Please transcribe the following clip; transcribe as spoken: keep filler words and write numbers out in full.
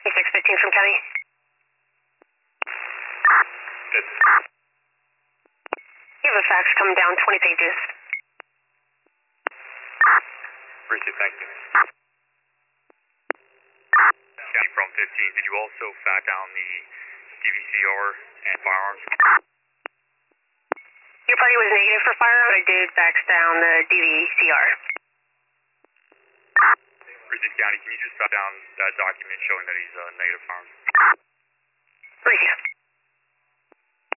six fifteen from County. Good. You have a fax coming down, twenty pages. Appreciate it, thank you. County from fifteen, did you also fact down the D V C R and firearms? Your party was negative for firearms. I did fax down the D V C R. Bridget County, can you just fact down that document showing that he's uh, negative firearms? Appreciate it.